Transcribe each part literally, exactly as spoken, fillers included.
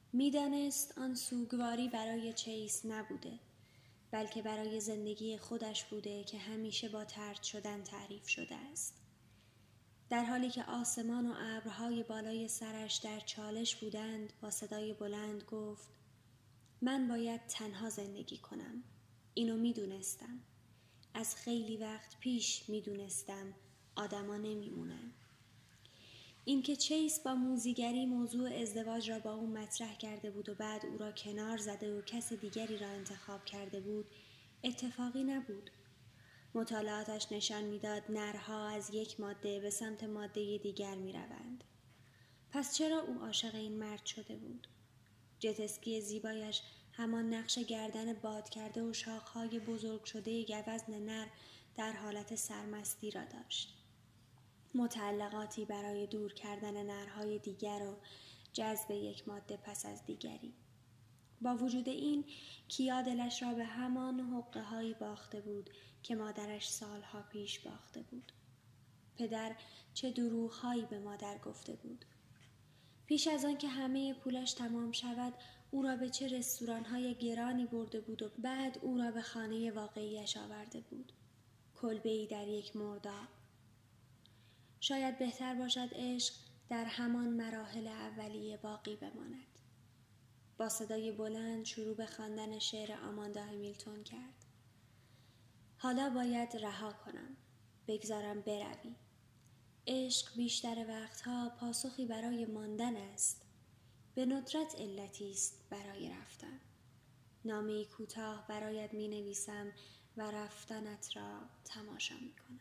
می‌دانست آن سوگواری برای چیس نبوده، بلکه برای زندگی خودش بوده که همیشه با طرد شدن تعریف شده است. در حالی که آسمان و ابرهای بالای سرش در چالش بودند، با صدای بلند گفت: من باید تنها زندگی کنم. اینو میدونستم. از خیلی وقت پیش میدونستم آدما نمیمونن. این که چیس با موذیگری موضوع ازدواج را با او مطرح کرده بود و بعد او را کنار زده و کس دیگری را انتخاب کرده بود، اتفاقی نبود. مطالعاتش نشان میداد نرها از یک ماده به سمت ماده دیگر می روند. پس چرا او عاشق این مرد شده بود؟ جت-اسکی زیبایش همان نقش گردن باد کرده و شاخهای بزرگ شده گوزن نر در حالت سرمستی را داشت. متعلقاتی برای دور کردن نرهای دیگر و جذب یک ماده پس از دیگری. با وجود این، کیا دلش را به همان حقه هایی باخته بود که مادرش سالها پیش باخته بود. پدر چه دروغ هایی به مادر گفته بود. پیش از آن که همه پولش تمام شود، او را به چه رستوران های گرانی برده بود و بعد او را به خانه واقعیش آورده بود. کلبه‌ای در یک مرداب. شاید بهتر باشد عشق در همان مراحل اولیه باقی بماند. با صدای بلند شروع به خواندن شعر آماندا همیلتون کرد. حالا باید رها کنم. بگذارم بروی. عشق بیشتر وقتها پاسخی برای ماندن است. به ندرت علتی است برای رفتن. نامه‌ای کوتاه برایت می نویسم و رفتنت را تماشا می کنم.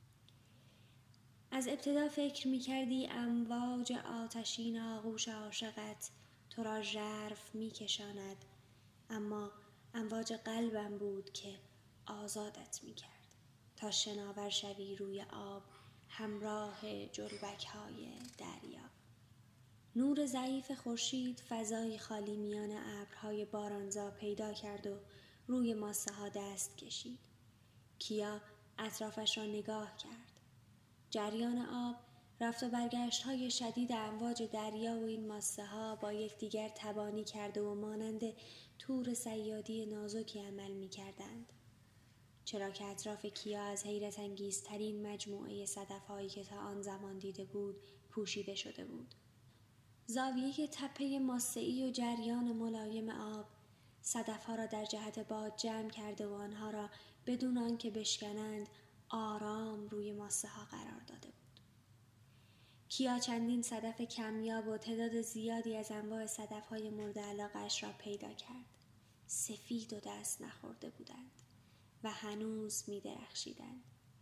از ابتدا فکر می کردی امواج آتشین آغوش عاشقت تو را ژرف می کشاند، اما امواج قلبم بود که آزادت می کرد تا شناور شوی روی آب همراه جلبک های دریا. نور ضعیف خورشید فضای خالی میان ابرهای بارانزا پیدا کرد و روی ماسه ها دست کشید. کیا اطرافش را نگاه کرد. جریان آب، رفت و برگشت های شدید امواج دریا و این ماسه ها با یکدیگر تبانی کرده و مانند تور صیادی نازکی عمل می کردند. چرا که اطراف کیا از حیرت انگیزترین مجموعه صدف هایی که تا آن زمان دیده بود پوشیده شده بود. زاویه تپه ماسه‌ای و جریان ملایم آب صدف ها را در جهت باد جمع کرده و آنها را بدون آنکه بشکنند آرام روی ماسه ها قرار داده بود. کیا چندین صدف کمیاب و تعداد زیادی از انواع صدف های مورد علاقه‌اش را پیدا کرد. سفید و دست نخورده بودند و هنوز می درخشیدند.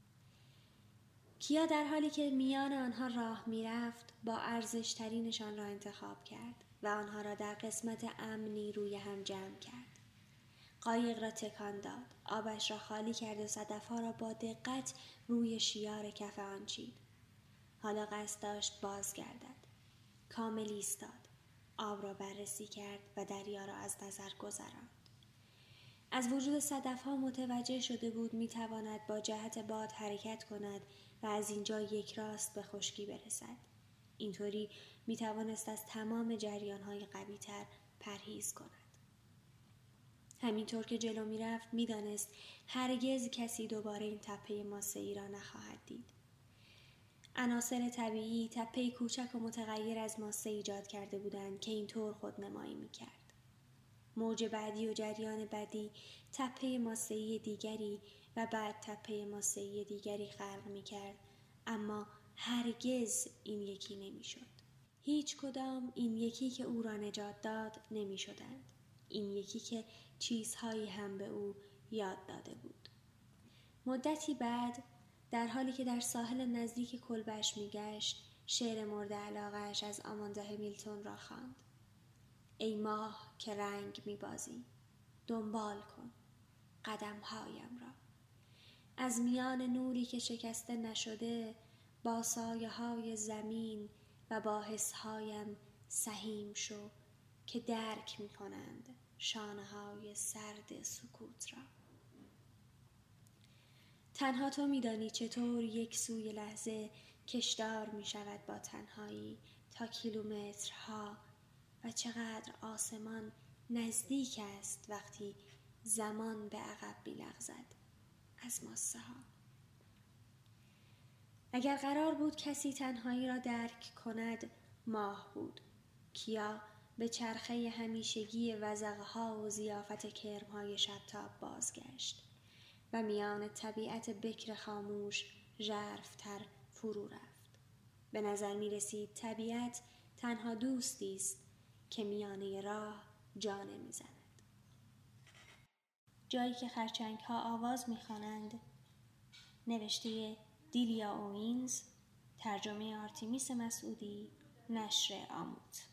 کیا در حالی که میان آنها راه می رفت با ارزشترینشان را انتخاب کرد و آنها را در قسمت امنی روی هم جمع کرد. قایق را تکان داد، آبش را خالی کرد و صدفها را با دقت روی شیار کف آن چید. حالا قصد داشت بازگردد. کامل ایستاد، آب را بررسی کرد و دریا را از نظر گذراند. از وجود صدفها متوجه شده بود می تواند با جهت باد حرکت کند و از اینجا یک راست به خشکی برسد. اینطوری می توانست از تمام جریانهای قوی تر پرهیز کند. همینطور که جلو می رفت می دانست هرگز کسی دوباره این تپه ماسه‌ای را نخواهد دید. عناصر طبیعی تپه‌ای کوچک و متغیر از ماسه ایجاد کرده بودند که اینطور خودنمایی می کرد. موج بعدی و جریان بعدی تپه ماسه‌ای دیگری و بعد تپه ماسه‌ای دیگری خلق می کرد، اما هرگز این یکی نمی شد. هیچ کدام این یکی که او را نجات داد نمی شدند. این یکی که چیزهایی هم به او یاد داده بود. مدتی بعد در حالی که در ساحل نزدیک کلبش می گشت، شعر مورد علاقه‌اش از آماندا همیلتون را خواند. ای ماه که رنگ می بازی، دنبال کن قدمهایم را. از میان نوری که شکسته نشده، با سایه های زمین و با حسهایم سهیم شو که درک می کنند شانه های سرد سکوت را. تنها تو می دانی چطور یک سوی لحظه کشدار می شود با تنهایی تا کیلومترها و چقدر آسمان نزدیک است وقتی زمان به عقب می‌لغزد از ماسه ها. اگر قرار بود کسی تنهایی را درک کند، ماه بود. کیا به چرخه همیشگی وزغها و ضیافت کرمهای شبتاب بازگشت و میان طبیعت بکر خاموش ژرف‌تر فرو رفت. به نظر می رسید طبیعت تنها دوستی است که میانه راه جانه می زند. جایی که خرچنگ ها آواز می خوانند. نوشته دیلیا اوینز، ترجمه آرتیمیس مسعودی، نشر آموت.